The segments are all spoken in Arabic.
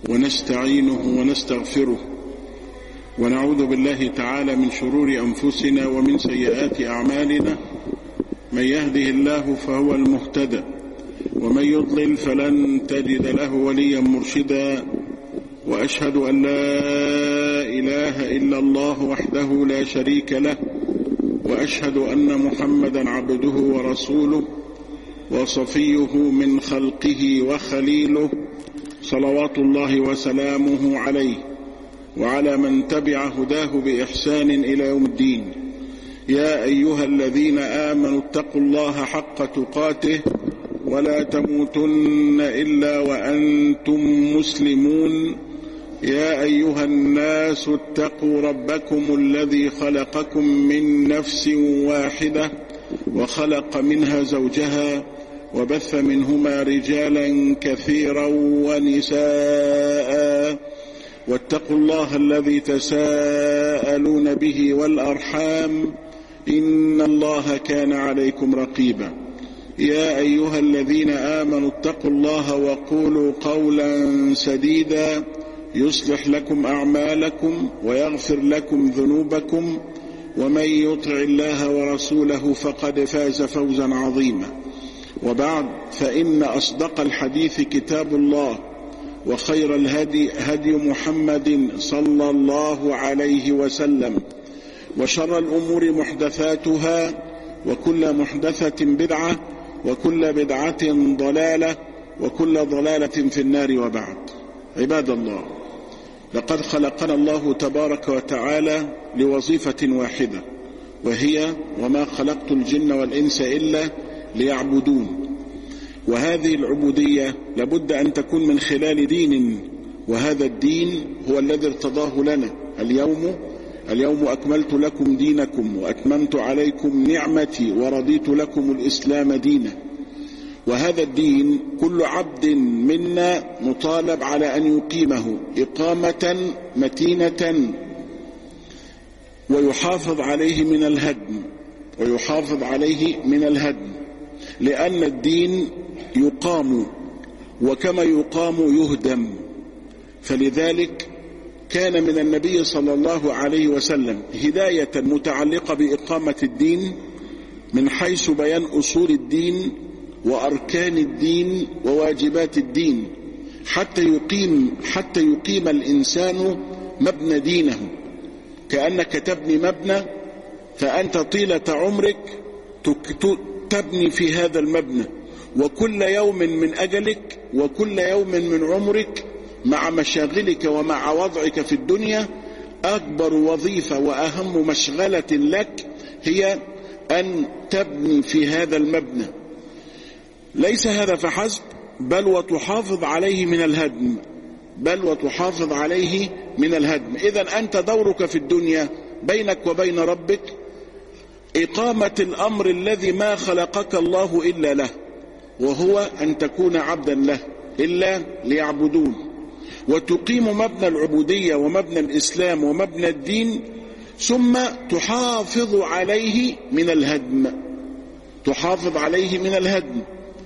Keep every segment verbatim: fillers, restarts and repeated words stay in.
ونستعينه ونستغفره، ونعوذ بالله تعالى من شرور أنفسنا ومن سيئات أعمالنا. من يهده الله فهو المهتدى، ومن يضلل فلن تجد له وليا مرشدا. وأشهد أن لا إله إلا الله وحده لا شريك له، وأشهد أن محمدا عبده ورسوله وصفيه من خلقه وخليله، صلوات الله وسلامه عليه وعلى من تبع هداه بإحسان إلى يوم الدين. يا أيها الذين آمنوا اتقوا الله حق تقاته ولا تموتن إلا وأنتم مسلمون. يا أيها الناس اتقوا ربكم الذي خلقكم من نفس واحدة وخلق منها زوجها وبث منهما رجالا كثيرا ونساء، واتقوا الله الذي تساءلون به والأرحام، إن الله كان عليكم رقيبا. يا أيها الذين آمنوا اتقوا الله وقولوا قولا سديدا يصلح لكم أعمالكم ويغفر لكم ذنوبكم، ومن يطع الله ورسوله فقد فاز فوزا عظيما. وبعد، فإن أصدق الحديث كتاب الله، وخير الهدي هدي محمد صلى الله عليه وسلم، وشر الأمور محدثاتها، وكل محدثة بدعة، وكل بدعة ضلالة، وكل ضلالة في النار. وبعد، عباد الله، لقد خلقنا الله تبارك وتعالى لوظيفة واحدة، وهي وما خلقت الجن والإنس إلا ليعبدون. وهذه العبودية لابد أن تكون من خلال دين، وهذا الدين هو الذي ارتضاه لنا. اليوم اليوم أكملت لكم دينكم وأتممت عليكم نعمتي ورضيت لكم الإسلام دينا. وهذا الدين كل عبد منا مطالب على أن يقيمه إقامة متينة، ويحافظ عليه من الهدم ويحافظ عليه من الهدم لأن الدين يقام، وكما يقام يهدم. فلذلك كان من النبي صلى الله عليه وسلم هداية متعلقة بإقامة الدين من حيث بيان أصول الدين وأركان الدين وواجبات الدين، حتى يقيم حتى يقيم الإنسان مبنى دينه. كأنك تبني مبنى، فأنت طيلة عمرك تبني في هذا المبنى، وكل يوم من أجلك وكل يوم من عمرك مع مشاغلك ومع وضعك في الدنيا، أكبر وظيفة وأهم مشغلة لك هي أن تبني في هذا المبنى. ليس هذا فحسب، بل وتحافظ عليه من الهدم بل وتحافظ عليه من الهدم. إذن أنت دورك في الدنيا بينك وبين ربك إقامة الأمر الذي ما خلقك الله إلا له، وهو أن تكون عبدا له إلا ليعبدون، وتقيم مبنى العبودية ومبنى الإسلام ومبنى الدين، ثم تحافظ عليه من الهدم تحافظ عليه من الهدم.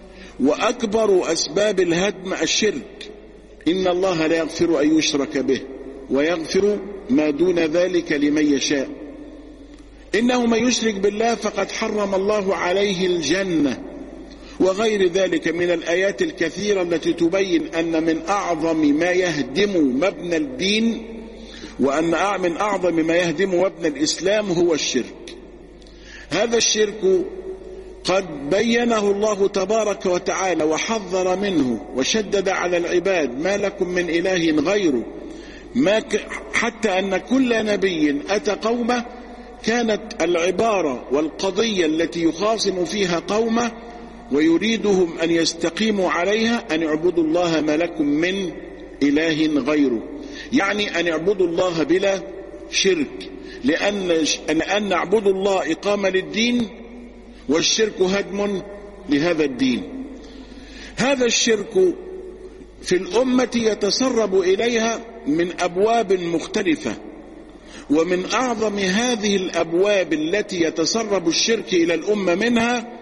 وأكبر أسباب الهدم الشرك. إن الله لا يغفر أن يشرك به ويغفر ما دون ذلك لمن يشاء. إنه من يشرك بالله فقد حرم الله عليه الجنة، وغير ذلك من الآيات الكثيرة التي تبين أن من أعظم ما يهدم مبنى الدين وأن من أعظم ما يهدم مبنى الإسلام هو الشرك. هذا الشرك قد بينه الله تبارك وتعالى وحذر منه وشدد على العباد: ما لكم من إله غيره. ما ك... حتى أن كل نبي أتى قومه كانت العبارة والقضية التي يخاصم فيها قومه ويريدهم أن يستقيموا عليها أن اعبدوا الله ما لكم من إله غيره، يعني أن اعبدوا الله بلا شرك، لأن أن نعبد الله إقامة للدين، والشرك هدم لهذا الدين. هذا الشرك في الأمة يتسرب إليها من أبواب مختلفة، ومن أعظم هذه الأبواب التي يتسرب الشرك إلى الأمة منها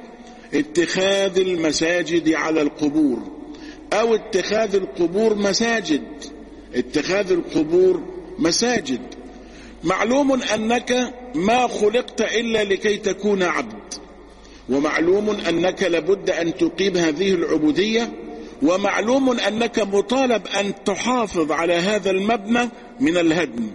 اتخاذ المساجد على القبور، أو اتخاذ القبور مساجد. اتخاذ القبور مساجد. معلوم أنك ما خلقت إلا لكي تكون عبد، ومعلوم أنك لابد أن تقيم هذه العبودية، ومعلوم أنك مطالب أن تحافظ على هذا المبنى من الهدم.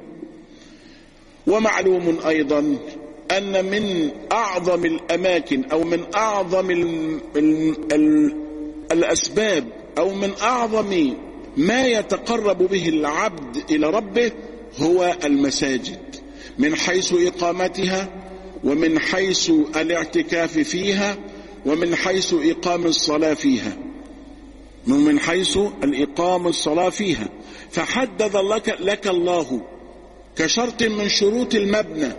ومعلوم أيضا أن من أعظم الأماكن أو من أعظم ال ال ال الأسباب أو من أعظم ما يتقرب به العبد إلى ربه هو المساجد، من حيث إقامتها، ومن حيث الاعتكاف فيها، ومن حيث إقام الصلاة فيها، ومن حيث الإقام الصلاة فيها. فحدد لك, لك الله كشرط من شروط المبنى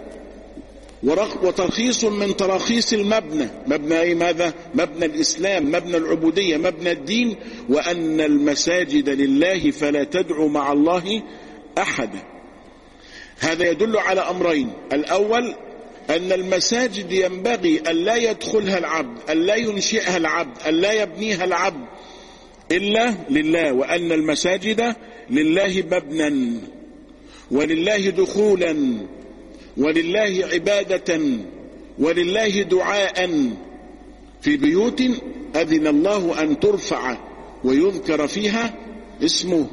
وترخيص من تراخيص المبنى، مبنى أي ماذا؟ مبنى الإسلام، مبنى العبودية، مبنى الدين، وأن المساجد لله فلا تدعو مع الله أحدا. هذا يدل على أمرين: الأول أن المساجد ينبغي أن لا يدخلها العبد، أن لا ينشئها العبد، أن لا يبنيها العبد إلا لله، وأن المساجد لله مبنى ولله دخولا ولله عبادة ولله دعاء في بيوت أذن الله أن ترفع ويذكر فيها اسمه.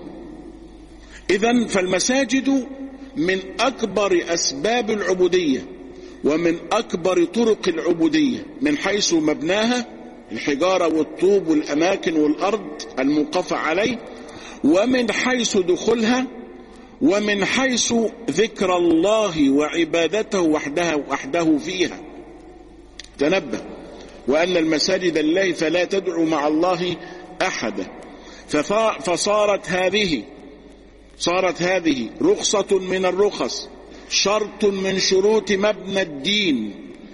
إذن فالمساجد من أكبر أسباب العبودية ومن أكبر طرق العبودية، من حيث مبناها الحجارة والطوب والأماكن والأرض الموقفة عليه، ومن حيث دخولها، ومن حيث ذكر الله وعبادته وحده, وحده فيها. تنبه: وأن المساجد لله فلا تدعو مع الله أحدا. فصارت هذه صارت هذه رخصة من الرخص، شرط من شروط مبنى الدين،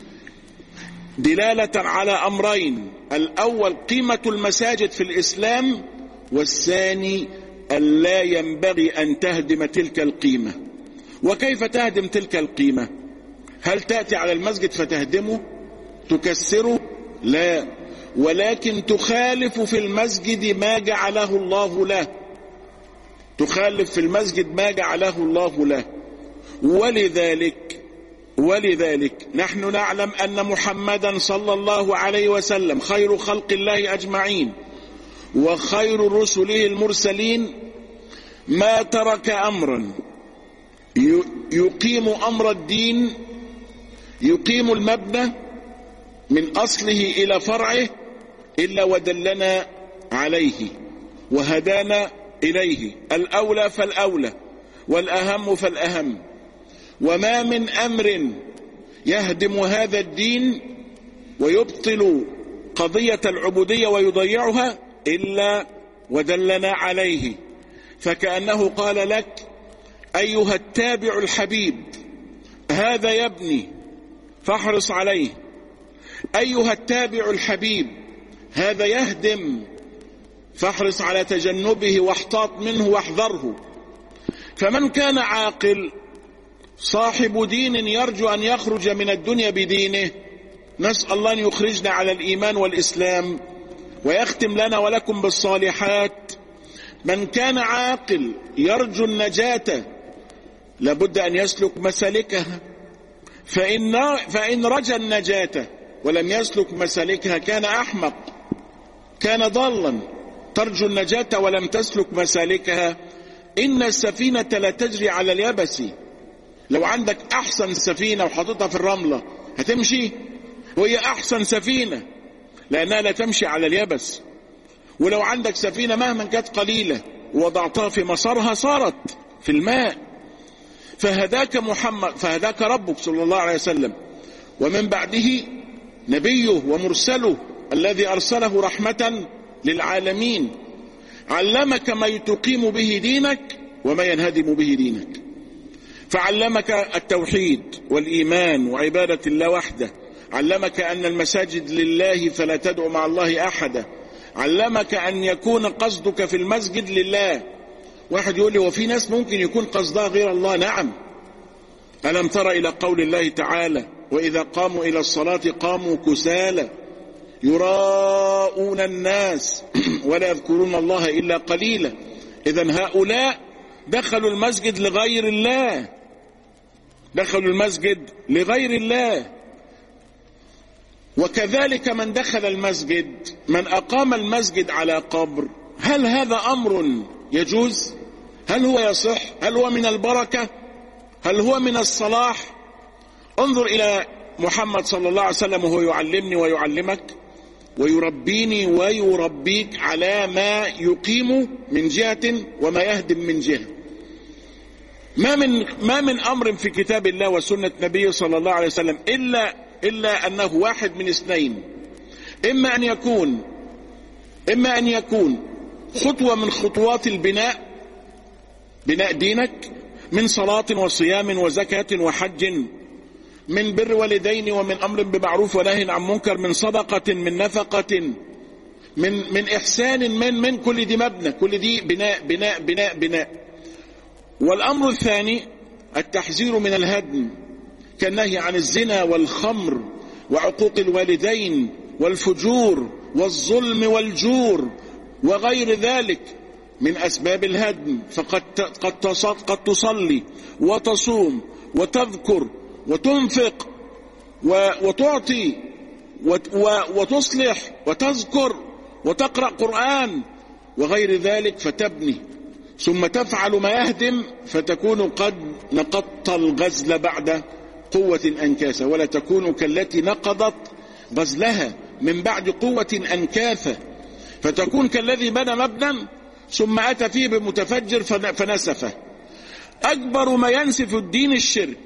دلالة على أمرين: الأول قيمة المساجد في الإسلام، والثاني ألا ينبغي أن تهدم تلك القيمة. وكيف تهدم تلك القيمة؟ هل تأتي على المسجد فتهدمه تكسره؟ لا، ولكن تخالف في المسجد ما جعله الله له، تخالف في المسجد ما جعله الله له. ولذلك ولذلك نحن نعلم أن محمدا صلى الله عليه وسلم خير خلق الله أجمعين وخير رسله المرسلين ما ترك أمرا يقيم أمر الدين، يقيم المبنى من أصله إلى فرعه، إلا ودلنا عليه وهدانا إليه، الأولى فالأولى والأهم فالأهم. وما من أمر يهدم هذا الدين ويبطل قضية العبودية ويضيعها إلا ودلنا عليه. فكأنه قال لك: أيها التابع الحبيب، هذا يبني فاحرص عليه، أيها التابع الحبيب هذا يهدم فاحرص على تجنبه واحتاط منه واحذره. فمن كان عاقل صاحب دين يرجو أن يخرج من الدنيا بدينه، نسأل الله أن يخرجنا على الإيمان والإسلام ويختم لنا ولكم بالصالحات. من كان عاقل يرجو النجاة لابد أن يسلك مسالكها، فإن, فإن رجى النجاة ولم يسلك مسالكها كان أحمق، كان ضالا. ترجو النجاة ولم تسلك مسالكها، إن السفينة لا تجري على اليبس. لو عندك أحسن سفينة وحطتها في الرملة هتمشي؟ وهي أحسن سفينة لأنها لا تمشي على اليبس. ولو عندك سفينة مهما كانت قليلة ووضعتها في مسارها صارت في الماء. فهداك محمد، فهداك ربك صلى الله عليه وسلم، ومن بعده نبيه ومرسله الذي أرسله رحمة للعالمين، علمك ما تقيم به دينك وما ينهدم به دينك. فعلمك التوحيد والإيمان وعبادة الله وحده، علمك أن المساجد لله فلا تدعو مع الله أحدا، علمك أن يكون قصدك في المسجد لله. واحد يقول لي: وفي ناس ممكن يكون قصدها غير الله. نعم، ألم تر إلى قول الله تعالى: وإذا قاموا إلى الصلاة قاموا كسالى يراءون الناس ولا يذكرون الله إلا قليلا. إذن هؤلاء دخلوا المسجد لغير الله، دخلوا المسجد لغير الله. وكذلك من دخل المسجد، من أقام المسجد على قبر، هل هذا أمر يجوز؟ هل هو يصح؟ هل هو من البركة؟ هل هو من الصلاح؟ انظر إلى محمد صلى الله عليه وسلم وهو يعلمني ويعلمك ويربيني ويربيك على ما يقيم من جهة وما يهدم من جهة. ما من ما من أمر في كتاب الله وسنة نبيه صلى الله عليه وسلم إلا إلا أنه واحد من اثنين، إما أن يكون إما أن يكون خطوة من خطوات البناء، بناء دينك، من صلاة وصيام وزكاة وحج، من بر والدين ومن أمر بمعروف ونهي عن منكر، من صدقة، من نفقة، من من إحسان، من من كل دي مبنى، كل دي بناء بناء بناء بناء. والأمر الثاني التحذير من الهدم، كالنهي عن الزنا والخمر وعقوق الوالدين والفجور والظلم والجور وغير ذلك من أسباب الهدم. فقد قد تصلي وتصوم وتذكر وتنفق وتعطي وتصلح وتذكر وتقرأ قرآن وغير ذلك فتبني، ثم تفعل ما يهدم فتكون قد نقضت الغزل بعد قوة أنكاثة، ولا تكون كالتي نقضت غزلها من بعد قوة أنكاثة، فتكون كالذي بنى مبنى ثم أتى فيه بمتفجر فنسفه. أكبر ما ينسف الدين الشرك،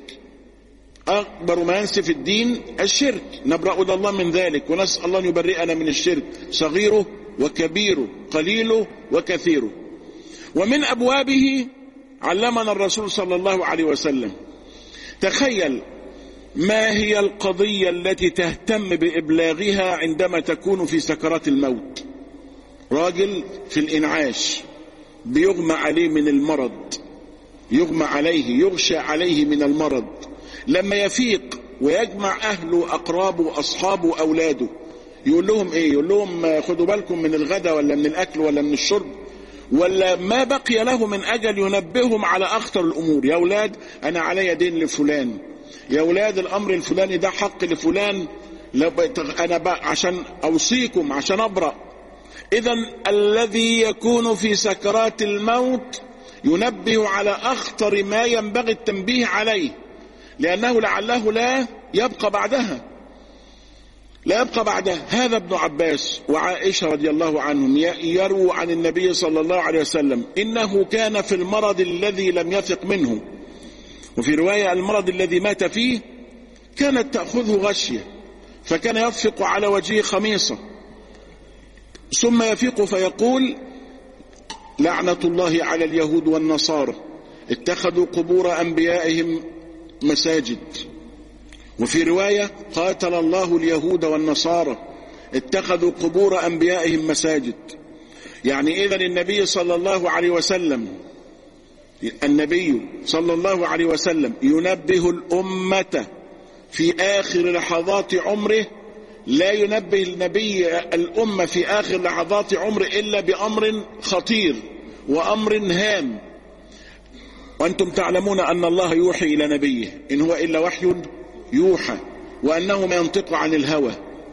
أكبر ما ينسف الدين الشرك، نبرأ إلى الله من ذلك ونسأل الله أن يبرئنا من الشرك صغيره وكبيره قليله وكثيره. ومن أبوابه علمنا الرسول صلى الله عليه وسلم. تخيل ما هي القضية التي تهتم بإبلاغها عندما تكون في سكرات الموت. راجل في الإنعاش بيغمى عليه من المرض، يغمى عليه يغشى عليه من المرض، لما يفيق ويجمع أهله أقرابه وأصحابه أولاده يقول لهم إيه؟ يقول لهم خدوا بالكم من الغداء ولا من الأكل ولا من الشرب، ولا ما بقي له من أجل ينبههم على أخطر الأمور. يا أولاد أنا علي دين لفلان، يا أولاد الأمر الفلاني ده حق لفلان، أنا عشان أوصيكم عشان أبرأ. إذن الذي يكون في سكرات الموت ينبه على أخطر ما ينبغي التنبيه عليه، لأنه لعله لا يبقى بعدها لا يبقى بعدها. هذا ابن عباس وعائشة رضي الله عنهم يرووا عن النبي صلى الله عليه وسلم إنه كان في المرض الذي لم يفق منه، وفي رواية المرض الذي مات فيه كانت تأخذه غشية، فكان يفق على وجهه خميصة ثم يفيق فيقول لعنة الله على اليهود والنصارى اتخذوا قبور أنبيائهم مساجد. وفي رواية قاتل الله اليهود والنصارى اتخذوا قبور أنبيائهم مساجد. يعني إذن النبي صلى الله عليه وسلم النبي صلى الله عليه وسلم ينبه الأمة في آخر لحظات عمره، لا ينبه النبي الأمة في آخر لحظات عمره إلا بأمر خطير وأمر هام. وأنتم تعلمون أن الله يوحي إلى نبيه إن هو إلا وحي يوحى، وأنه ما ينطق عن الهوى.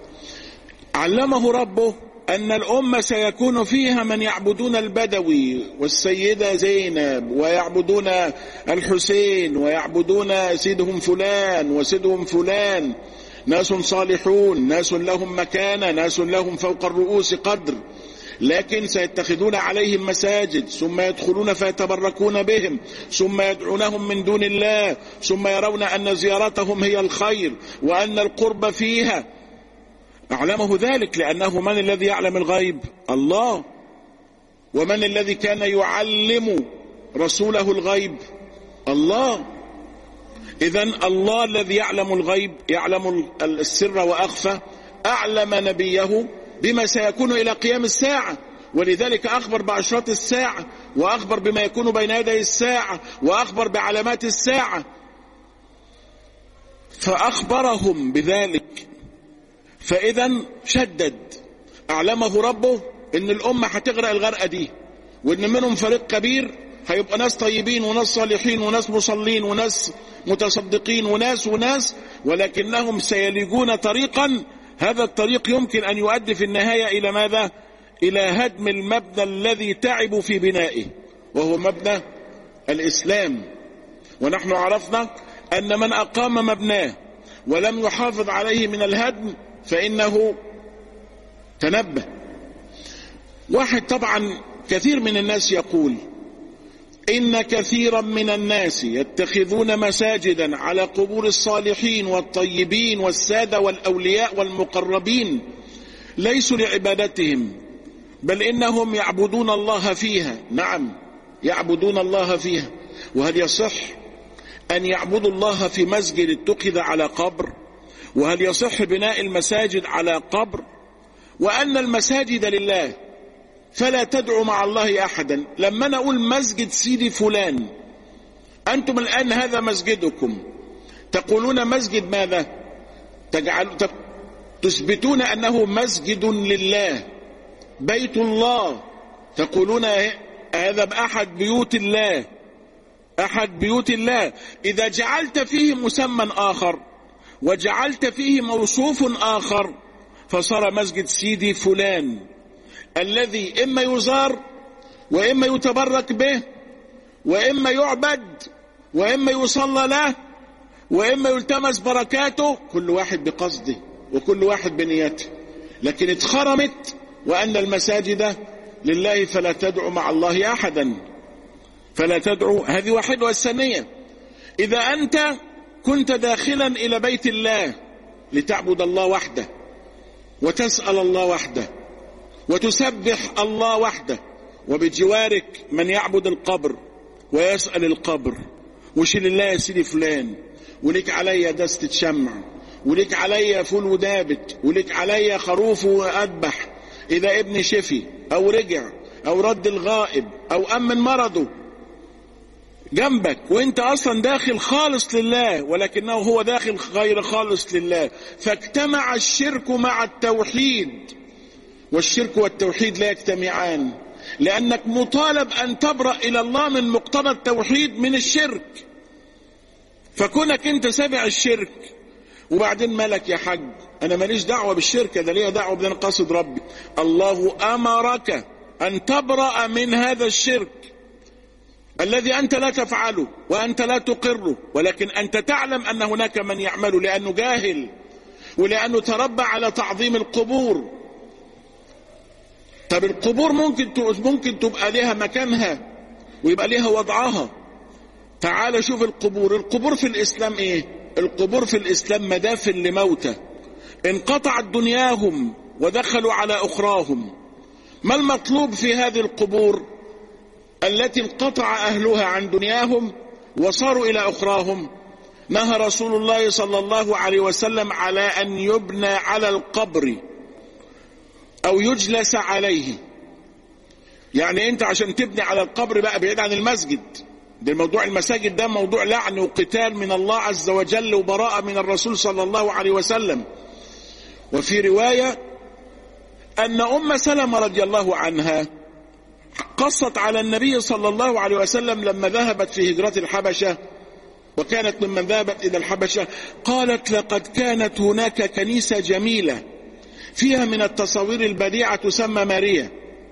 علمه ربه أن الأمة سيكون فيها من يعبدون البدوي والسيدة زينب، ويعبدون الحسين، ويعبدون سيدهم فلان وسيدهم فلان، ناس صالحون، ناس لهم مكانة، ناس لهم فوق الرؤوس قدر، لكن سيتخذون عليهم مساجد، ثم يدخلون فيتبركون بهم، ثم يدعونهم من دون الله، ثم يرون أن زيارتهم هي الخير وأن القرب فيها. أعلمه ذلك لأنه من الذي يعلم الغيب؟ الله. ومن الذي كان يعلم رسوله الغيب؟ الله. إذن الله الذي يعلم الغيب، يعلم السر وأخفى، أعلم نبيه بما سيكون إلى قيام الساعة، ولذلك أخبر بأشراط الساعة، وأخبر بما يكون بين يدي الساعة، وأخبر بعلامات الساعة، فأخبرهم بذلك. فإذا شدد، أعلمه ربه إن الأمة هتغرق الغرقة دي، وإن منهم فريق كبير هيبقى ناس طيبين وناس صالحين وناس مصلين وناس متصدقين وناس وناس، ولكنهم سيلجون طريقا، هذا الطريق يمكن أن يؤدي في النهاية إلى ماذا؟ إلى هدم المبنى الذي تعبوا في بنائه، وهو مبنى الإسلام. ونحن عرفنا أن من أقام مبناه ولم يحافظ عليه من الهدم فإنه تنبه. واحد طبعا كثير من الناس يقول إن كثيرا من الناس يتخذون مساجدا على قبور الصالحين والطيبين والسادة والأولياء والمقربين، ليسوا لعبادتهم بل إنهم يعبدون الله فيها. نعم، يعبدون الله فيها. وهل يصح أن يعبدوا الله في مسجد اتخذ على قبر؟ وهل يصح بناء المساجد على قبر؟ وأن المساجد لله فلا تدعوا مع الله أحدا. لما نقول مسجد سيدي فلان، أنتم الآن هذا مسجدكم، تقولون مسجد ماذا؟ تجعل تثبتون أنه مسجد لله، بيت الله، تقولون هذا بأحد بيوت الله، أحد بيوت الله. إذا جعلت فيه مسمى آخر وجعلت فيه موصوف آخر فصار مسجد سيدي فلان، الذي إما يزار وإما يتبرك به وإما يعبد وإما يصلى له وإما يلتمس بركاته، كل واحد بقصده وكل واحد بنيته. لكن اتخرمت وأن المساجد لله فلا تدعو مع الله أحدا، فلا تدعو. هذه واحدة. والثانية، إذا أنت كنت داخلا إلى بيت الله لتعبد الله وحده وتسأل الله وحده وتسبح الله وحده، وبجوارك من يعبد القبر ويسأل القبر، وش لله يا سيدي فلان، ولك علي دستة شمع، ولك علي فول ودابت، ولك علي خروف وأذبح إذا ابني شفي أو رجع أو رد الغائب أو أمن مرضه جنبك، وانت اصلا داخل خالص لله ولكنه هو داخل غير خالص لله. فاجتمع الشرك مع التوحيد، والشرك والتوحيد لا يجتمعان، لأنك مطالب أن تبرأ إلى الله من مقتضى التوحيد من الشرك. فكونك انت سابع الشرك وبعدين مالك يا حج، أنا ماليش دعوة بالشرك، ده ليه دعوة بدنا قصد ربي. الله أمرك أن تبرأ من هذا الشرك الذي أنت لا تفعله وأنت لا تقره، ولكن أنت تعلم أن هناك من يعمله لأنه جاهل ولأنه تربى على تعظيم القبور. طب القبور ممكن ممكن تبقى لها مكانها ويبقى لها وضعها. تعال شوف القبور. القبور في الإسلام إيه؟ القبور في الإسلام مدافن لموتى انقطعت دنياهم ودخلوا على أخراهم. ما المطلوب في هذه القبور التي انقطع أهلها عن دنياهم وصاروا إلى أخراهم؟ نهى رسول الله صلى الله عليه وسلم على أن يبنى على القبر أو يجلس عليه. يعني أنت عشان تبني على القبر بقى بعيد عن المسجد، ده الموضوع المساجد ده موضوع لعن وقتال من الله عز وجل وبراءة من الرسول صلى الله عليه وسلم. وفي رواية أن أم سلمة رضي الله عنها قصت على النبي صلى الله عليه وسلم لما ذهبت في هجرة الحبشة، وكانت ممن ذهبت إلى الحبشة، قالت لقد كانت هناك كنيسة جميلة فيها من التصاوير البديعة تسمى ماريا.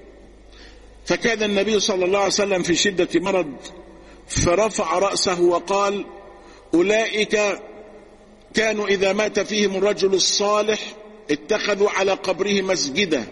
فكان النبي صلى الله عليه وسلم في شدة مرض فرفع رأسه وقال أولئك كانوا إذا مات فيهم الرجل الصالح اتخذوا على قبره مسجدا،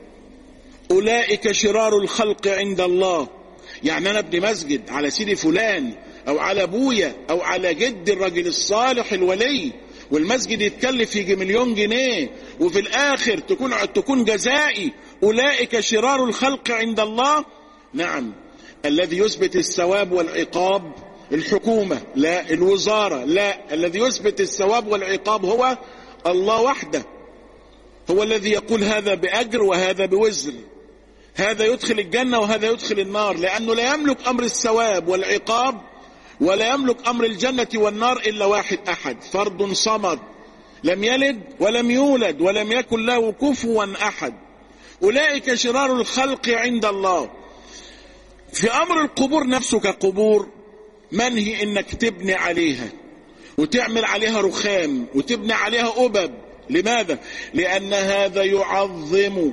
أولئك شرار الخلق عند الله. يعني أنا ابني مسجد على سيدي فلان أو على أبويا أو على جد الرجل الصالح الولي، والمسجد يتكلف يجي مليون جنيه وفي الآخر تكون تكون جزائي، أولئك شرار الخلق عند الله. نعم، الذي يثبت الثواب والعقاب الحكومة لا الوزارة، لا، الذي يثبت الثواب والعقاب هو الله وحده. هو الذي يقول هذا بأجر وهذا بوزر، هذا يدخل الجنة وهذا يدخل النار، لأنه لا يملك أمر الثواب والعقاب ولا يملك أمر الجنة والنار إلا واحد أحد، فرد صمد لم يلد ولم يولد ولم يكن له كفوا أحد. أولئك شرار الخلق عند الله. في أمر القبور نفسه كقبور منهي إنك تبني عليها وتعمل عليها رخام وتبني عليها أبب. لماذا؟ لأن هذا يعظم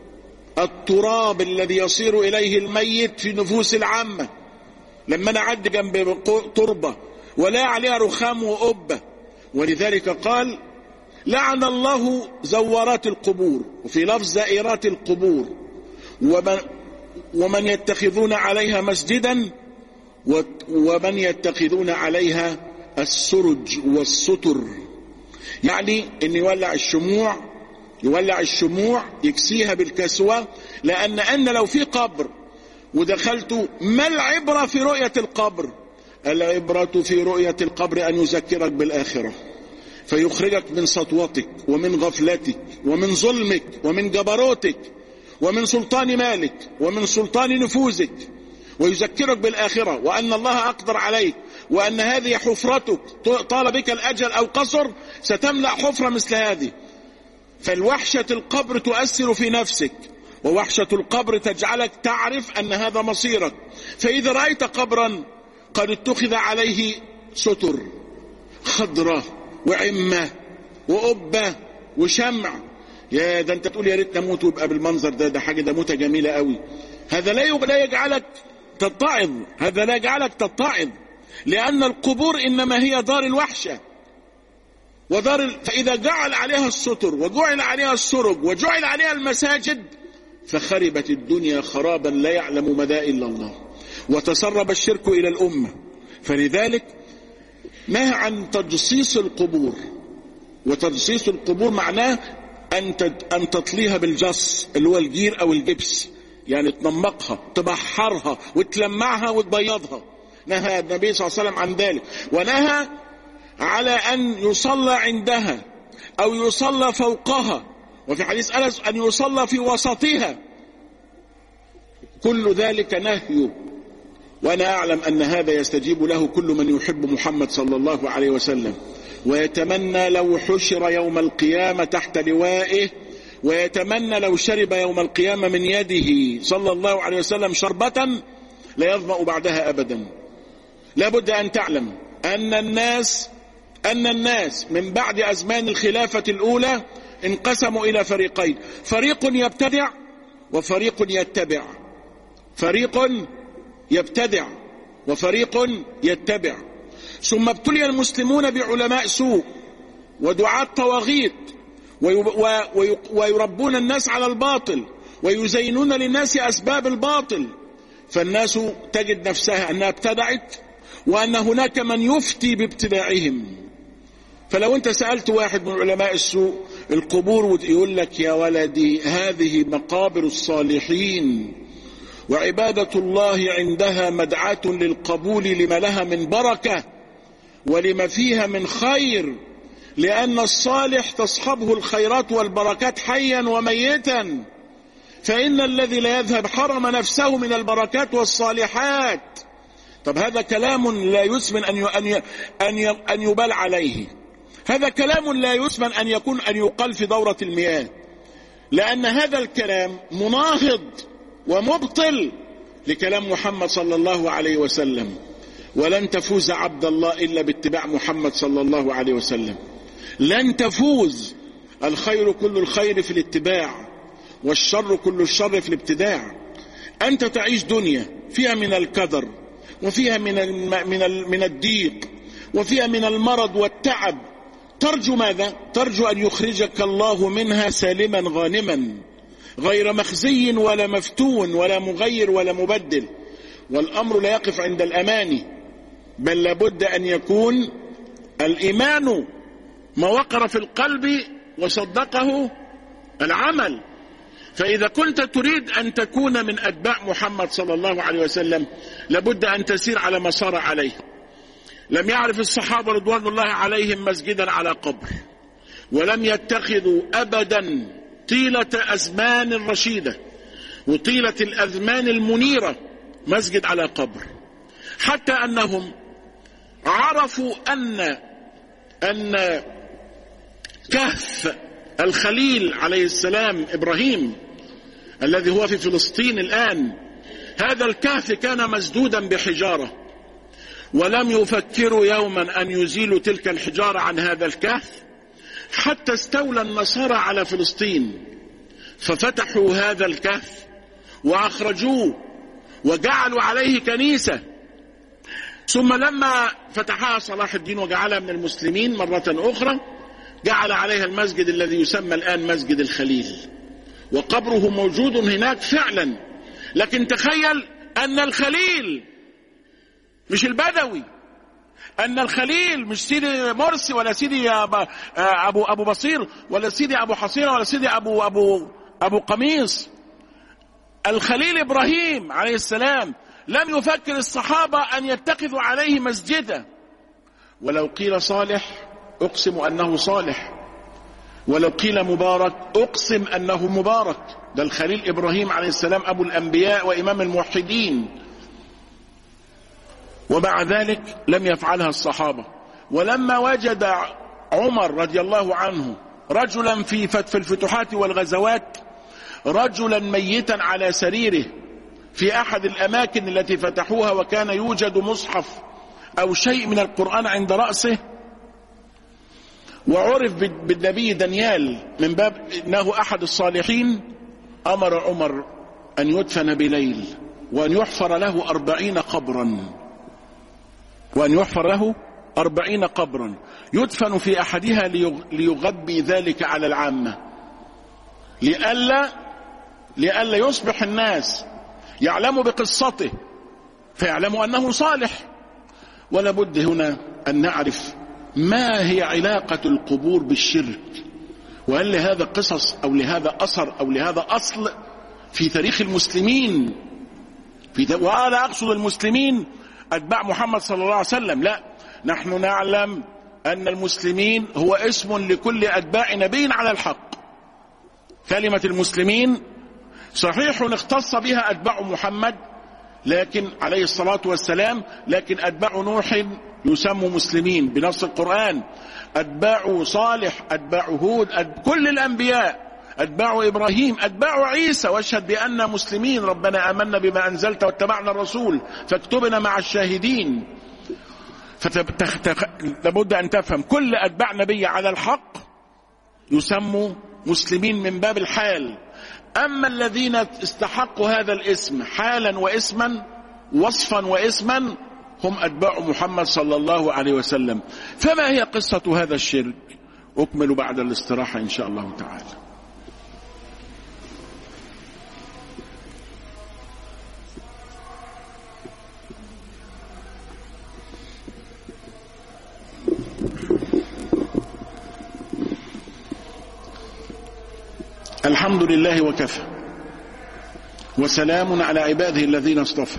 التراب الذي يصير إليه الميت في نفوس العامة. لما أنا أعد جنب تربة ولا عليها رخام وأبة. ولذلك قال لعن الله زوارات القبور، وفي لفظ زائرات القبور، ومن, ومن يتخذون عليها مسجدا، ومن يتخذون عليها السرج والستر. يعني ان يولع الشموع يولع الشموع يكسيها بالكسوة، لان ان لو في قبر ودخلت، ما العبرة في رؤية القبر؟ العبرة في رؤية القبر ان يذكرك بالآخرة، فيخرجك من سطوتك ومن غفلتك ومن ظلمك ومن جبروتك ومن سلطان مالك ومن سلطان نفوذك، ويذكرك بالآخرة وأن الله أقدر عليك، وأن هذه حفرتك طال بك الأجل أو قصر ستملأ حفرة مثل هذه. فالوحشة القبر تؤثر في نفسك، ووحشة القبر تجعلك تعرف أن هذا مصيرك. فإذا رأيت قبرا قد اتخذ عليه ستر خضرة وعمة وأبة وشمع، يا ده انت تقول يا ريت نموت ويبقى بالمنظر ده، ده حاجة ده موتة جميلة قوي. هذا لا يجعلك تتعظ، هذا لا يجعلك تتعظ، لأن القبور إنما هي دار الوحشة ودار ال... فإذا جعل عليها الستر وجعل عليها السرج وجعل عليها المساجد فخربت الدنيا خرابا لا يعلم مدى إلا الله، وتسرب الشرك إلى الأمة. فلذلك نهى عن تجصيص القبور، وتجصيص القبور معناه أن أن تطليها بالجص اللي هو الجير أو الجبس، يعني تنمقها تبحرها وتلمعها وتبيضها. نهى النبي صلى الله عليه وسلم عن ذلك، ونهى على أن يصلى عندها أو يصلى فوقها، وفي حديث أنس أن يصلى في وسطها. كل ذلك نهي، وأنا أعلم أن هذا يستجيب له كل من يحب محمد صلى الله عليه وسلم، ويتمنى لو حشر يوم القيامة تحت لوائه، ويتمنى لو شرب يوم القيامة من يده صلى الله عليه وسلم شربة لا يظمأ بعدها أبدا. لابد أن تعلم أن الناس أن الناس من بعد أزمان الخلافة الأولى انقسموا إلى فريقين، فريق يبتدع وفريق يتبع، فريق يبتدع وفريق يتبع. ثم ابتلي المسلمون بعلماء سوء ودعاة طواغيت ويربون الناس على الباطل ويزينون للناس أسباب الباطل، فالناس تجد نفسها أنها ابتدعت وأن هناك من يفتي بابتداعهم. فلو أنت سألت واحد من علماء السوء القبور يقول لك يا ولدي هذه مقابر الصالحين، وعبادة الله عندها مدعاة للقبول لما لها من بركة ولما فيها من خير، لأن الصالح تصحبه الخيرات والبركات حيا وميتا، فإن الذي لا يذهب حرم نفسه من البركات والصالحات. طب هذا كلام لا يسمن أن أن يبال عليه، هذا كلام لا يسمن أن يكون أن يقال في دورة المياه، لأن هذا الكلام مناهض ومبطل لكلام محمد صلى الله عليه وسلم. ولن تفوز عبد الله إلا باتباع محمد صلى الله عليه وسلم، لن تفوز. الخير كل الخير في الاتباع، والشر كل الشر في الابتداع. أنت تعيش دنيا فيها من الكدر وفيها من من من الضيق وفيها من المرض والتعب، ترجو ماذا؟ ترجو أن يخرجك الله منها سالما غانما غير مخزي ولا مفتون ولا مغير ولا مبدل. والأمر لا يقف عند الأماني، بل لابد أن يكون الإيمان ما وقر في القلب وصدقه العمل. فإذا كنت تريد أن تكون من أتباع محمد صلى الله عليه وسلم لابد أن تسير على ما سار عليه. لم يعرف الصحابة رضوان الله عليهم مسجدا على قبر، ولم يتخذوا أبدا طيلة أزمان الرشيدة وطيلة الأزمان المنيرة مسجد على قبر، حتى أنهم عرفوا أن أن كهف الخليل عليه السلام إبراهيم الذي هو في فلسطين الآن هذا الكهف كان مسدودا بحجارة، ولم يفكروا يوما أن يزيلوا تلك الحجارة عن هذا الكهف، حتى استولى النصارى على فلسطين ففتحوا هذا الكهف وأخرجوه وجعلوا عليه كنيسة. ثم لما فتحها صلاح الدين وجعلها من المسلمين مرة أخرى، جعل عليها المسجد الذي يسمى الآن مسجد الخليل، وقبره موجود هناك فعلا. لكن تخيل أن الخليل مش البدوي، أن الخليل مش سيدي مرسي ولا سيدي أبو أبو بصير ولا سيدي أبو حصيرة ولا سيدي أبو أبو أبو قميص. الخليل إبراهيم عليه السلام لم يفكر الصحابة أن يتخذوا عليه مسجدا. ولو قيل صالح أقسم أنه صالح، ولو قيل مبارك أقسم أنه مبارك. ده الخليل إبراهيم عليه السلام أبو الأنبياء وإمام الموحدين، ومع ذلك لم يفعلها الصحابة. ولما وجد عمر رضي الله عنه رجلا في في الفتوحات والغزوات، رجلا ميتا على سريره في أحد الأماكن التي فتحوها، وكان يوجد مصحف أو شيء من القرآن عند رأسه، وعرف بالنبي دانيال من باب أنه أحد الصالحين، أمر عمر أن يدفن بليل وأن يحفر له أربعين قبرا، وأن يحفر له أربعين قبرا يدفن في أحدها ليغبي ذلك على العامة، لئلا لئلا يصبح الناس يعلموا بقصته فيعلموا أنه صالح. ولا بد هنا أن نعرف ما هي علاقة القبور بالشرك، وهل لهذا قصص أو لهذا أثر أو لهذا أصل في تاريخ المسلمين. في وأنا أقصد المسلمين أتباع محمد صلى الله عليه وسلم، لا، نحن نعلم أن المسلمين هو اسم لكل أتباع نبي على الحق. كلمة المسلمين صحيح اختص بها أتباع محمد لكن عليه الصلاة والسلام، لكن أتباع نوح يسموا مسلمين بنص القرآن، أتباع صالح، أتباع هود، أتباع كل الأنبياء، أتباع إبراهيم، أتباع عيسى. واشهد بأننا مسلمين، ربنا آمنا بما أنزلت واتبعنا الرسول فاكتبنا مع الشاهدين. فلابد أن تفهم كل أتباع نبي على الحق يسموا مسلمين من باب الحال. أما الذين استحقوا هذا الاسم حالا واسما، وصفا واسما، هم أتباع محمد صلى الله عليه وسلم. فما هي قصة هذا الشرك؟ أكمل بعد الاستراحة إن شاء الله تعالى. الحمد لله وكفى، وسلام على عباده الذين اصطفى،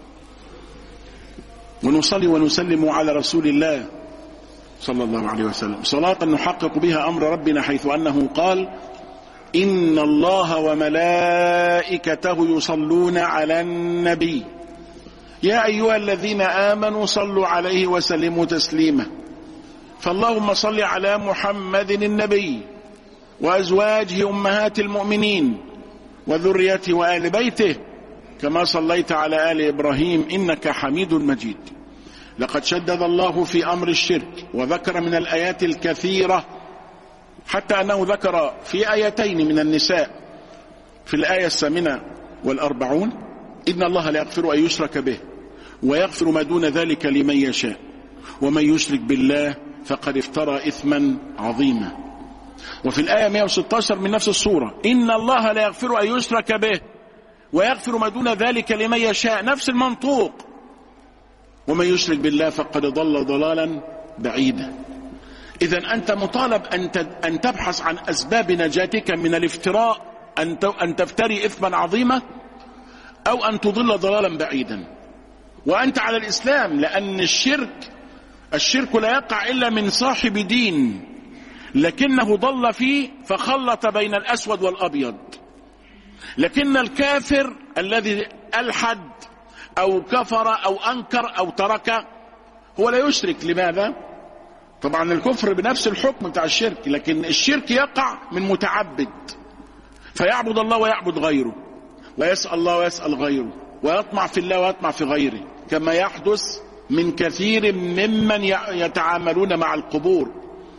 ونصلي ونسلم على رسول الله صلى الله عليه وسلم صلاة نحقق بها أمر ربنا، حيث أنه قال: إن الله وملائكته يصلون على النبي يا أيها الذين آمنوا صلوا عليه وسلموا تسليما. فاللهم صل على محمد النبي وأزواجه أمهات المؤمنين وذريته وآل بيته كما صليت على آل إبراهيم إنك حميد مجيد. لقد شدد الله في أمر الشرك وذكر من الآيات الكثيرة، حتى أنه ذكر في آيتين من النساء في الآية الثامنة والأربعون: إن الله لا يغفر أن يشرك به ويغفر ما دون ذلك لمن يشاء ومن يشرك بالله فقد افترى إثما عظيما. وفي الآية مئة وستة عشر من نفس السورة: إن الله لا يغفر أن يشرك به ويغفر ما دون ذلك لمن يشاء، نفس المنطوق، ومن يشرك بالله فقد ضل ضلالا بعيدا. إذن أنت مطالب أن تبحث عن أسباب نجاتك من الافتراء، أن تفتري إثما عظيما أو أن تضل ضلالا بعيدا، وأنت على الإسلام، لأن الشرك الشرك لا يقع إلا من صاحب دين، لكنه ضل فيه فخلط بين الأسود والأبيض. لكن الكافر الذي ألحد أو كفر أو أنكر أو ترك هو لا يشرك. لماذا؟ طبعا الكفر بنفس الحكم بتاع الشرك، لكن الشرك يقع من متعبد فيعبد الله ويعبد غيره، ويسأل الله ويسأل غيره، ويطمع في الله ويطمع في غيره، كما يحدث من كثير ممن يتعاملون مع القبور.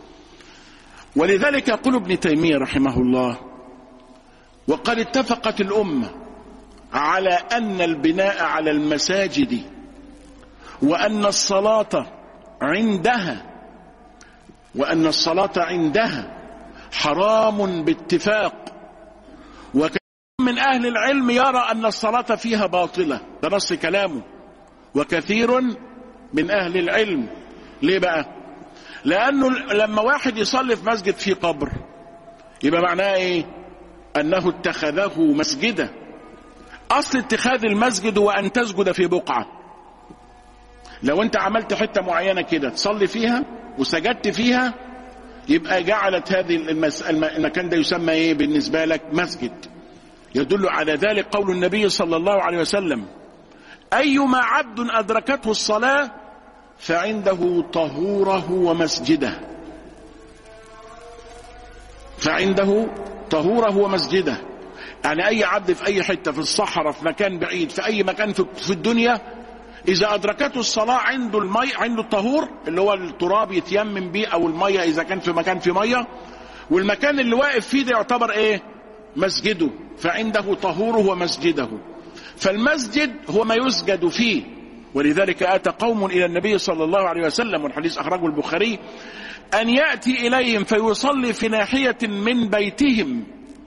ولذلك يقول ابن تيمية رحمه الله: وقد اتفقت الأمة على أن البناء على المساجد وأن الصلاة عندها وأن الصلاة عندها حرام باتفاق، وكثير من أهل العلم يرى أن الصلاة فيها باطلة، ده نص كلامه. وكثير من أهل العلم. ليه بقى؟ لأنه لما واحد يصلي في مسجد فيه قبر يبقى معناه إيه؟ أنه اتخذه مسجدا. أصل اتخاذ المسجد هو أن تسجد في بقعة. لو أنت عملت حتة معينة كده تصلي فيها وسجدت فيها، يبقى جعلت هذه المس... المكان ده يسمى إيه بالنسبة لك؟ مسجد. يدل على ذلك قول النبي صلى الله عليه وسلم: أيما عبد أدركته الصلاة فعنده طهوره ومسجده. فعنده طهوره ومسجده، يعني أي عبد في أي حتة، في الصحراء، في مكان بعيد، في أي مكان في الدنيا، إذا أدركته الصلاة عنده المي، عنده الطهور اللي هو التراب يتيمم به، أو المية إذا كان في مكان في مية، والمكان اللي واقف فيه ده يعتبر إيه؟ مسجده. فعنده طهوره ومسجده. فالمسجد هو ما يسجد فيه. ولذلك آتى قوم إلى النبي صلى الله عليه وسلم، والحديث أخرجه البخاري، أن يأتي إليهم فيصلي في ناحية من بيتهم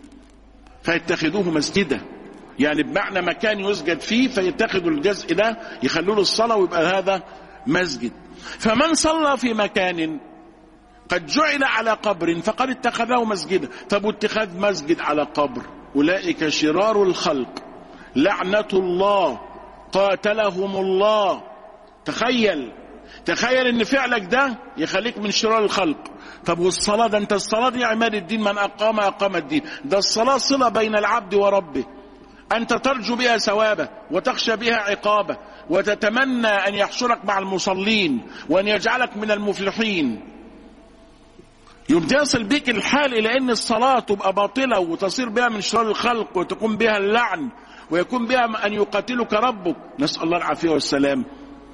فيتخذوه مسجدا، يعني بمعنى مكان يسجد فيه، فيتخذوا الجزء ده يخلوه الصلاة ويبقى هذا مسجد. فمن صلى في مكان قد جعل على قبر فقد اتخذه مسجدا. طب اتخاذ مسجد على قبر، أولئك شرار الخلق لعنة الله قاتلهم الله. تخيل تخيل ان فعلك ده يخليك من شرار الخلق. طب والصلاة ده؟ انت الصلاة دي عماد الدين، من أقام أقام الدين. ده الصلاة صلة بين العبد وربه، أنت ترجو بها ثوابه وتخشى بها عقابه، وتتمنى أن يحشرك مع المصلين وأن يجعلك من المفلحين. يوم تصل بك الحال إلى أن الصلاة تبقى باطلة وتصير بها من شرار الخلق وتكون بها اللعن ويكون بها أن يقاتلك ربك، نسأل الله العافية والسلام.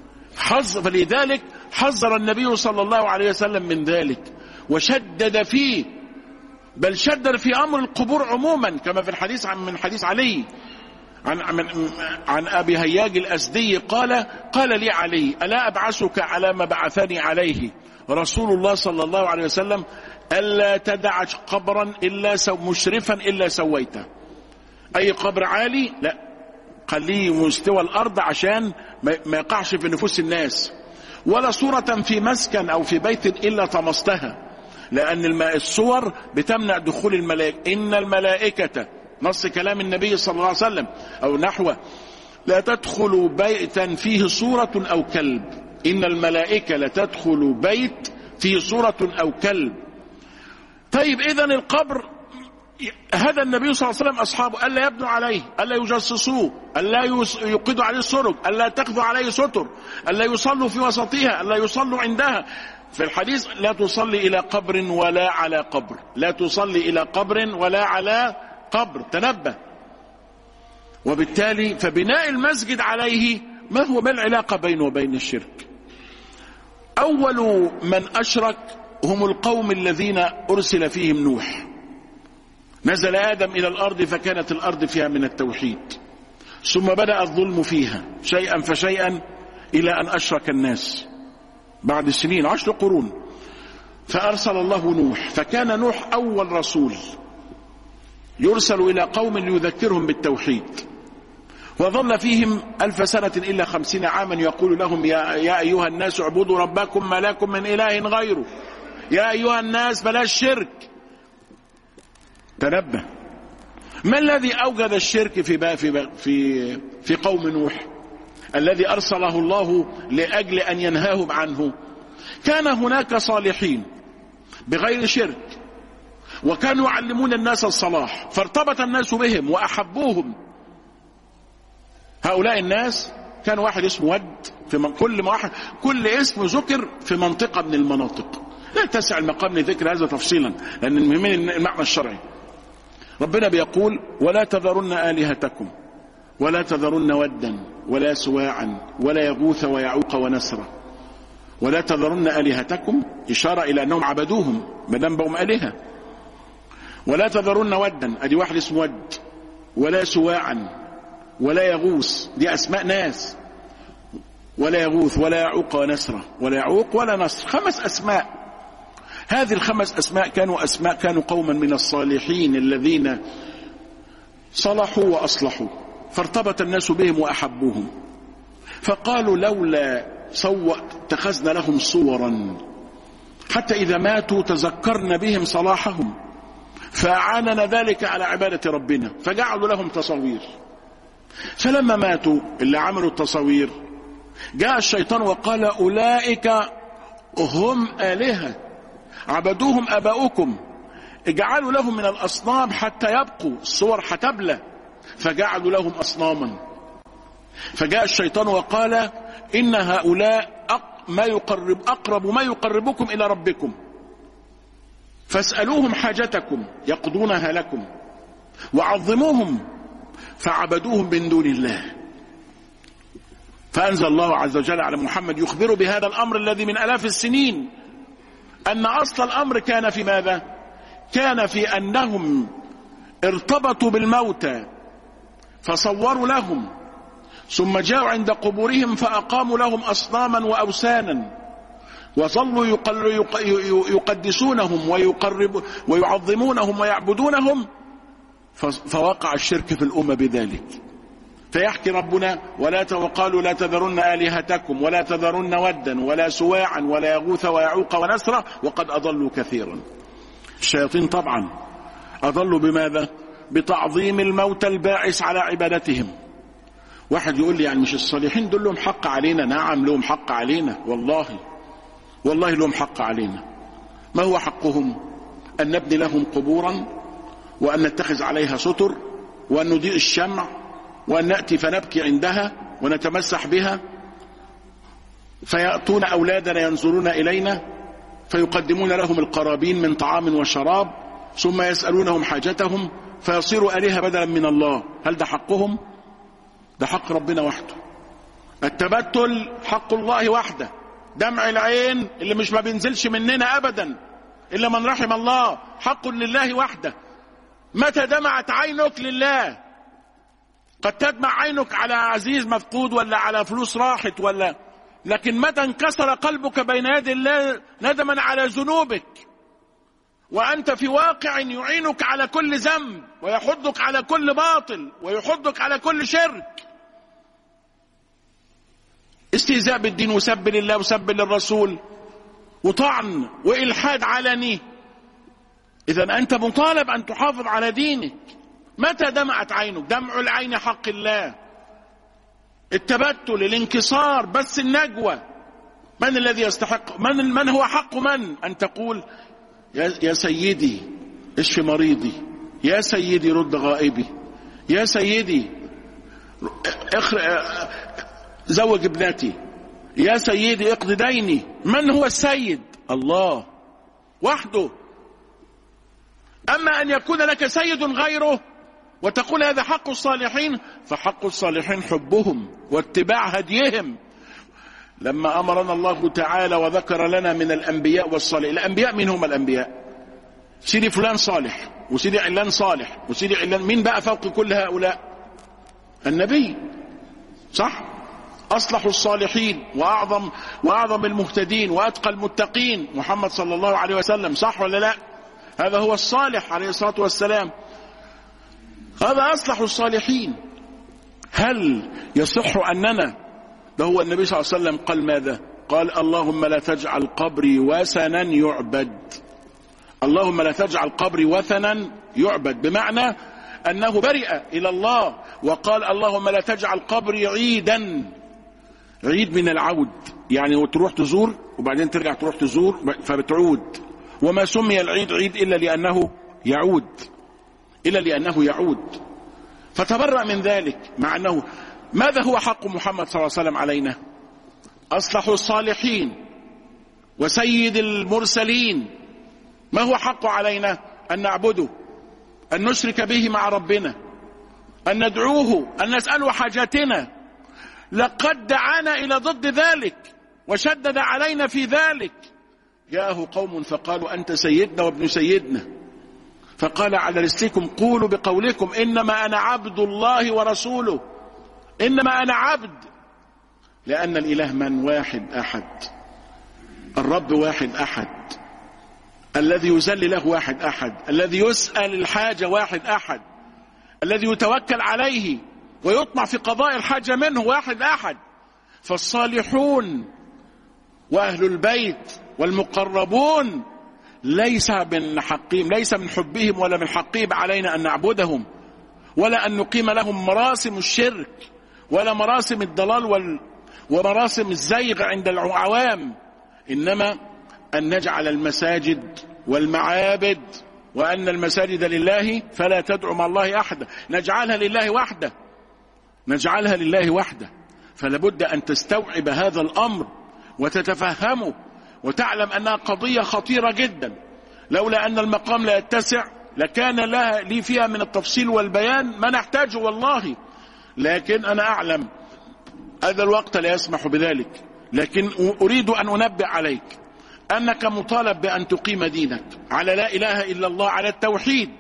فلذلك حذر النبي صلى الله عليه وسلم من ذلك وشدد فيه، بل شدد في أمر القبور عموما، كما في الحديث عن من حديث علي عن, عن, عن أبي هياج الأسدي قال: قال لي علي: ألا أبعثك على ما بعثني عليه رسول الله صلى الله عليه وسلم، ألا تدع قبرا إلا سو مشرفا إلا سويته. أي قبر عالي لا، خليه مستوى الأرض عشان ما يقعش في نفوس الناس، ولا صورة في مسكن أو في بيت إلا طمستها، لأن الصور بتمنع دخول الملائكة. إن الملائكة، نص كلام النبي صلى الله عليه وسلم أو نحوه: لا تدخل بيتا فيه صورة أو كلب. إن الملائكة لا تدخل بيت فيه صورة أو كلب. طيب إذن القبر هذا النبي صلى الله عليه وسلم أصحابه ألا يبنوا عليه، ألا يجسسوه، ألا يوقدوا عليه السرج، ألا تاخذوا عليه ستر، ألا يصلوا في وسطها، ألا يصلوا عندها. في الحديث: لا تصلي إلى قبر ولا على قبر. لا تصلي إلى قبر ولا على قبر. تنبه. وبالتالي فبناء المسجد عليه ما هو ما العلاقة بينه وبين الشرك؟ أول من أشرك هم القوم الذين أرسل فيهم نوح. نزل آدم إلى الأرض فكانت الأرض فيها من التوحيد، ثم بدأ الظلم فيها شيئا فشيئا إلى أن أشرك الناس بعد سنين، عشر قرون. فأرسل الله نوح، فكان نوح أول رسول يرسل إلى قوم ليذكرهم بالتوحيد، وظل فيهم ألف سنة إلا خمسين عاما يقول لهم: يا, يا أيها الناس اعبدوا ربكم ما لكم من إله غيره، يا أيها الناس بلاش شرك. تنبه. ما الذي أوجد الشرك في في في في قوم نوح الذي أرسله الله لأجل أن ينهاهم عنه؟ كان هناك صالحين بغير شرك، وكانوا يعلمون الناس الصلاح، فارتبط الناس بهم وأحبوهم. هؤلاء الناس كان واحد اسمه ود، في كل واحد كل اسم ذكر في منطقة من المناطق، لا تسع المقام لذكر هذا تفصيلا لأن المهم المعنى الشرعي. ربنا بيقول: ولا تذرن آلهتكم ولا تذرن ودا ولا سواعا ولا يغوث ويعوق ونسرا ولا تذرن آلهتكم، إشارة إلى أنهم عبدوهم مدام بهم آلهة. ولا تذرن ودا، أدي واحد اسمه ود، ولا سواعا ولا يغوث، دي أسماء ناس، ولا يغوث ولا يعوق ونسرا، ولا يعوق ولا نصر، خمس أسماء. هذه الخمس أسماء كانوا أسماء كانوا قوما من الصالحين الذين صلحوا وأصلحوا، فارتبط الناس بهم وأحبوهم، فقالوا لولا سوى اتخذنا لهم صورا حتى إذا ماتوا تذكرنا بهم صلاحهم فأعاننا ذلك على عبادة ربنا، فجعلوا لهم تصاوير. فلما ماتوا اللي عملوا التصاوير جاء الشيطان وقال أولئك هم آلهة عبدوهم آباؤكم، اجعلوا لهم من الأصنام حتى يبقوا، الصور حتبلى، فجعلوا لهم أصناما. فجاء الشيطان وقال إن هؤلاء ما يقرب أقرب ما يقربكم إلى ربكم، فاسألوهم حاجتكم يقضونها لكم، وعظموهم، فعبدوهم من دون الله. فأنزل الله عز وجل على محمد يخبر بهذا الأمر الذي من آلاف السنين، أن أصل الأمر كان في ماذا؟ كان في أنهم ارتبطوا بالموتى فصوروا لهم، ثم جاءوا عند قبورهم فأقاموا لهم أصناما وأوثانا، وظلوا يقدسونهم ويقرب ويعظمونهم ويعبدونهم، فوقع الشرك في الأمة بذلك. فيحكي ربنا ولا وقالوا لا تذرن آلهتكم ولا تذرن ودا ولا سواعا ولا يغوث ويعوق ونسرا وقد أضلوا كثيرا. الشياطين طبعا أضلوا بماذا؟ بتعظيم الموتى الباعث على عبادتهم. واحد يقول لي يعني مش الصالحين دول لهم حق علينا؟ نعم لهم حق علينا، والله والله لهم حق علينا. ما هو حقهم؟ أن نبني لهم قبورا، وأن نتخذ عليها ستر، وأن نضيء الشمع، وأن نأتي فنبكي عندها ونتمسح بها، فيأتون أولادنا ينظرون إلينا فيقدمون لهم القرابين من طعام وشراب، ثم يسألونهم حاجتهم فيصيروا آلهة بدلا من الله. هل ده حقهم؟ ده حق ربنا وحده. التبتل حق الله وحده، دمع العين اللي مش ما بينزلش مننا أبدا إلا من رحم الله حق لله وحده. متى دمعت عينك لله؟ قد تدمع عينك على عزيز مفقود ولا على فلوس راحت ولا، لكن متى انكسر قلبك بين يد الله ندما على ذنوبك وأنت في واقع يعينك على كل ذنب ويحضك على كل باطل ويحضك على كل شرك، استهزاء بالدين وسب لله وسب للرسول وطعن وإلحاد علني، إذن أنت مطالب أن تحافظ على دينك. متى دمعت عينك؟ دمع العين حق الله. التبتل، الانكسار، بس النجوى، من الذي يستحق؟ من, من هو حق من؟ أن تقول يا, يا سيدي اشف مريضي، يا سيدي رد غائبي، يا سيدي زوج ابنتي، يا سيدي اقضي ديني. من هو السيد؟ الله وحده. أما أن يكون لك سيد غيره وتقول هذا حق الصالحين، فحق الصالحين حبهم واتباع هديهم. لما أمرنا الله تعالى وذكر لنا من الأنبياء والصالحين، الأنبياء من هم الأنبياء؟ سيدي فلان صالح وسيدي علان صالح وسيدي علان، مين بقى فوق كل هؤلاء؟ النبي، صح؟ أصلح الصالحين وأعظم وأعظم المهتدين وأتقى المتقين محمد صلى الله عليه وسلم، صح ولا لا؟ هذا هو الصالح عليه الصلاة والسلام، هذا أصلح الصالحين. هل يصح أننا، ده هو النبي صلى الله عليه وسلم قال ماذا؟ قال اللهم لا تجعل قبري وثنا يعبد. اللهم لا تجعل قبري وثنا يعبد، بمعنى أنه برئ إلى الله، وقال اللهم لا تجعل قبري عيدا. عيد من العود، يعني تروح تزور وبعدين ترجع تروح تزور فبتعود. وما سمي العيد عيد إلا لأنه يعود، إلا لأنه يعود. فتبرأ من ذلك، مع أنه ماذا هو حق محمد صلى الله عليه وسلم علينا؟ أصلح الصالحين وسيد المرسلين، ما هو حقه علينا؟ أن نعبده، أن نشرك به مع ربنا، أن ندعوه، أن نسأله حاجاتنا. لقد دعانا إلى ضد ذلك وشدد علينا في ذلك. جاءه قوم فقالوا أنت سيدنا وابن سيدنا، فقال على رسلكم قولوا بقولكم إنما أنا عبد الله ورسوله، إنما أنا عبد، لأن الإله من واحد أحد، الرب واحد أحد، الذي يذل له واحد أحد، الذي يسأل الحاجة واحد أحد، الذي يتوكل عليه ويطمع في قضاء الحاجة منه واحد أحد. فالصالحون وأهل البيت والمقربون ليس من حقهم، ليس من حبهم ولا من حقهم علينا أن نعبدهم، ولا أن نقيم لهم مراسم الشرك ولا مراسم الضلال وال ومراسم الزيغ عند العوام، إنما أن نجعل المساجد والمعابد، وأن المساجد لله فلا تدعو مع الله أحدا، نجعلها لله وحده، نجعلها لله وحده. فلابد أن تستوعب هذا الأمر وتتفهمه وتعلم أنها قضية خطيرة جدا. لولا أن المقام لا يتسع لكان لها لي فيها من التفصيل والبيان ما نحتاجه والله، لكن أنا أعلم هذا الوقت لا يسمح بذلك. لكن أريد أن أنبه عليك أنك مطالب بأن تقيم دينك على لا إله إلا الله، على التوحيد،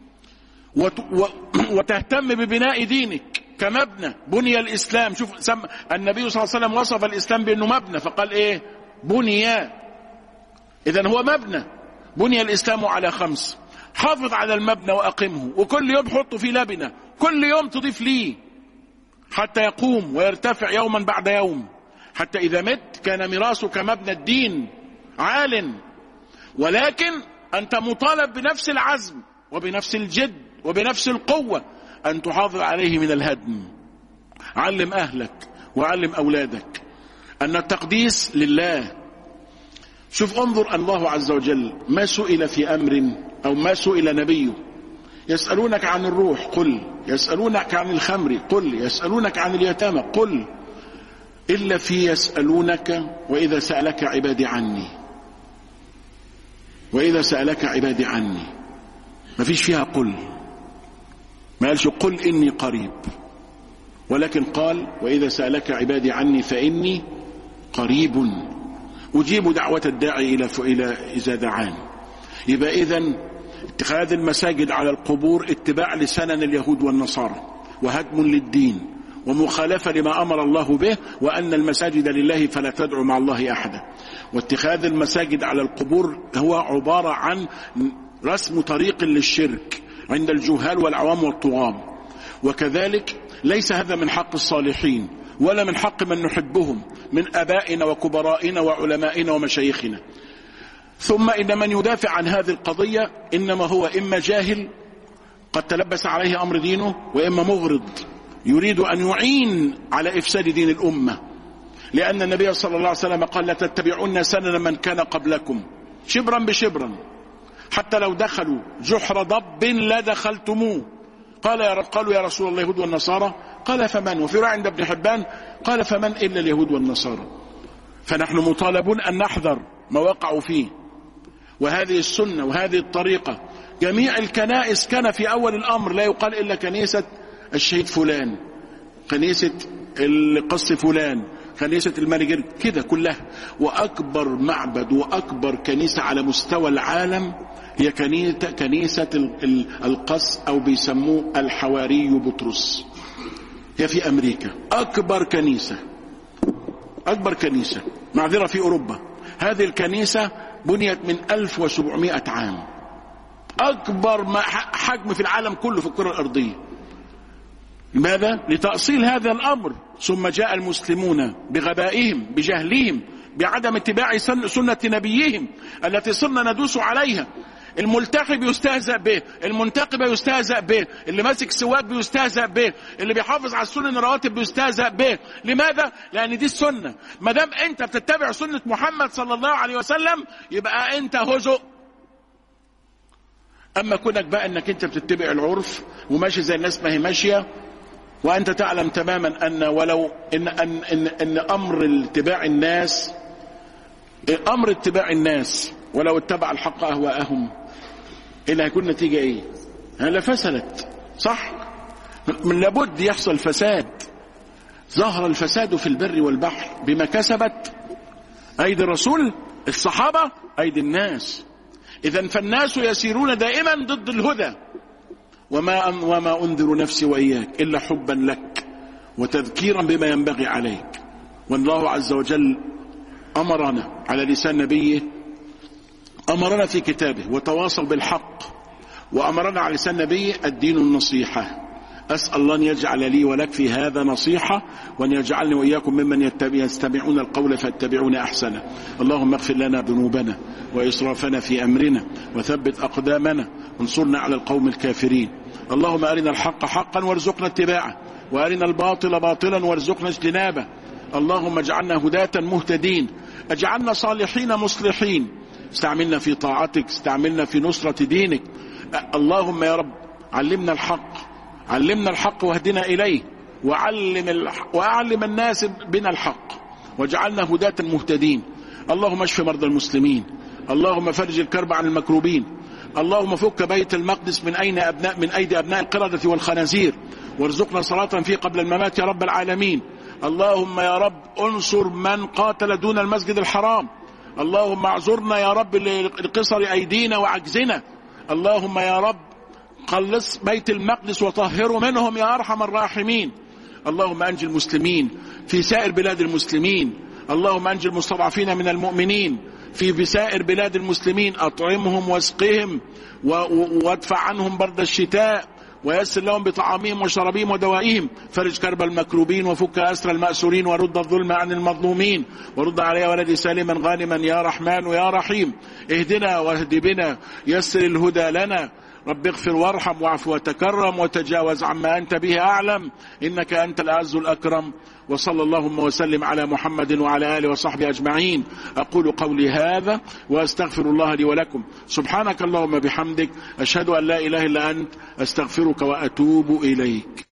وتهتم ببناء دينك كمبنى. بني الإسلام، شوف سم النبي صلى الله عليه وسلم وصف الإسلام بأنه مبنى، فقال إيه؟ بني. إذن هو مبنى. بني الإسلام على خمس، حافظ على المبنى وأقمه، وكل يوم حطه في لبنة، كل يوم تضيف ليه حتى يقوم ويرتفع يوما بعد يوم، حتى إذا مت كان ميراثك مبنى الدين عال. ولكن أنت مطالب بنفس العزم وبنفس الجد وبنفس القوة أن تحافظ عليه من الهدم. علم أهلك وعلم أولادك أن التقديس لله. شوف انظر الله عز وجل ما سئل في أمر أو ما سئل نبيه. يسألونك عن الروح قل، يسألونك عن الخمر قل، يسألونك عن اليتامى قل، إلا في يسألونك وإذا سألك عبادي عني، وإذا سألك عبادي عني، ما فيش فيها قل، ما قالش قل إني قريب، ولكن قال وإذا سألك عبادي عني فإني قريب أجيب دعوة الداعي إلى إلى إذا دعان. يبقى إذن اتخاذ المساجد على القبور اتباع لسنن اليهود والنصارى وهدم للدين ومخالفة لما أمر الله به، وأن المساجد لله فلا تدعو مع الله أحدا. واتخاذ المساجد على القبور هو عبارة عن رسم طريق للشرك عند الجهال والعوام والطغام. وكذلك ليس هذا من حق الصالحين ولا من حق من نحبهم من أبائنا وكبرائنا وعلمائنا ومشايخنا. ثم إن من يدافع عن هذه القضية إنما هو إما جاهل قد تلبس عليه أمر دينه، وإما مغرض يريد أن يعين على إفساد دين الأمة، لأن النبي صلى الله عليه وسلم قال لا تتبعون سنن من كان قبلكم شبرا بشبرا حتى لو دخلوا جحر ضب لدخلتموه. قال يا قالوا يا رسول الله اليهود والنصارى، قال فمن؟ وفي رواية عند ابن حبان قال فمن إلا اليهود والنصارى. فنحن مطالبون أن نحذر ما وقعوا فيه. وهذه السنة وهذه الطريقة جميع الكنائس كان في أول الأمر لا يقال إلا كنيسة الشهيد فلان، كنيسة القس فلان، كنيسة الملك كده كلها. وأكبر معبد وأكبر كنيسة على مستوى العالم هي كنيسة, كنيسة القس أو بيسموه الحواري بطرس، هي في أمريكا. أكبر كنيسة أكبر كنيسة معذرة في أوروبا. هذه الكنيسة بنيت من ألف وسبعمائة عام، أكبر حجم في العالم كله في الكرة الأرضية. لماذا؟ لتأصيل هذا الأمر. ثم جاء المسلمون بغبائهم بجهلهم بعدم اتباع سنة نبيهم التي صرنا ندوس عليها. الملتحي بيستهزأ به، المنتقب بيستهزأ به، اللي ماسك سواك بيستهزأ به، اللي بيحافظ على السنن الرواتب بيستهزأ به. لماذا؟ لأن دي السنة. ما دام أنت بتتبع سنة محمد صلى الله عليه وسلم يبقى أنت هزء. أما كونك بقى أنك أنت بتتبع العرف وماشي زي الناس ما هي ماشية، وأنت تعلم تماما أن ولو إن, أن, إن, إن أمر اتباع الناس أمر اتباع الناس ولو اتبع الحق أهواءهم إلا هيكون نتيجة إيه؟ هلا فسلت، صح؟ من لابد يحصل فساد. ظهر الفساد في البر والبحر بما كسبت أيدي الرسول، الصحابة، أيدي الناس. إذن فالناس يسيرون دائما ضد الهدى. وما وما أنذر نفسي وإياك إلا حبا لك وتذكيرا بما ينبغي عليك. والله عز وجل أمرنا على لسان نبيه، أمرنا في كتابه وتواصل بالحق، وأمرنا على لسان نبيه الدين النصيحة. أسأل الله أن يجعل لي ولك في هذا نصيحة، وأن يجعلني وإياكم ممن يستمعون القول فيتبعون أحسنه. اللهم اغفر لنا ذنوبنا وإسرافنا في أمرنا وثبت أقدامنا وانصرنا على القوم الكافرين. اللهم أرنا الحق حقا وارزقنا اتباعه، وأرنا الباطل باطلا وارزقنا اجتنابه. اللهم اجعلنا هداة مهتدين، اجعلنا صالحين مصلحين، استعملنا في طاعتك، استعملنا في نصرة دينك. اللهم يا رب علمنا الحق، علمنا الحق واهدنا إليه، وعلم الح... وأعلم الناس بنا الحق، واجعلنا هداة مهتدين. اللهم اشف مرضى المسلمين، اللهم فرج الكرب عن المكروبين، اللهم فك بيت المقدس من أين أبناء من أيدي أبناء القردة والخنازير، وارزقنا صلاة فيه قبل الممات يا رب العالمين. اللهم يا رب انصر من قاتل دون المسجد الحرام. اللهم اعذرنا يا رب لقصر أيدينا وعجزنا. اللهم يا رب قلص بيت المقدس وطهره منهم يا أرحم الراحمين. اللهم أنجي المسلمين في سائر بلاد المسلمين. اللهم أنجي المستضعفين من المؤمنين في سائر بلاد المسلمين، أطعمهم واسقهم وادفع عنهم برد الشتاء، ويسر لهم بطعامهم وشرابهم ودوائهم. فرج كرب المكروبين وفك أسر المأسورين، ورد الظلم عن المظلومين، ورد علي ولدي سالما غانما يا رحمن يا رحيم. اهدنا واهد بنا، يسر الهدى لنا. رب اغفر وارحم واعف وتكرم وتجاوز عما أنت به أعلم، إنك أنت الأعز الأكرم. وصلى اللهم وسلم على محمد وعلى آله وصحبه أجمعين. أقول قولي هذا وأستغفر الله لي ولكم. سبحانك اللهم بحمدك، أشهد أن لا إله إلا أنت، أستغفرك وأتوب إليك.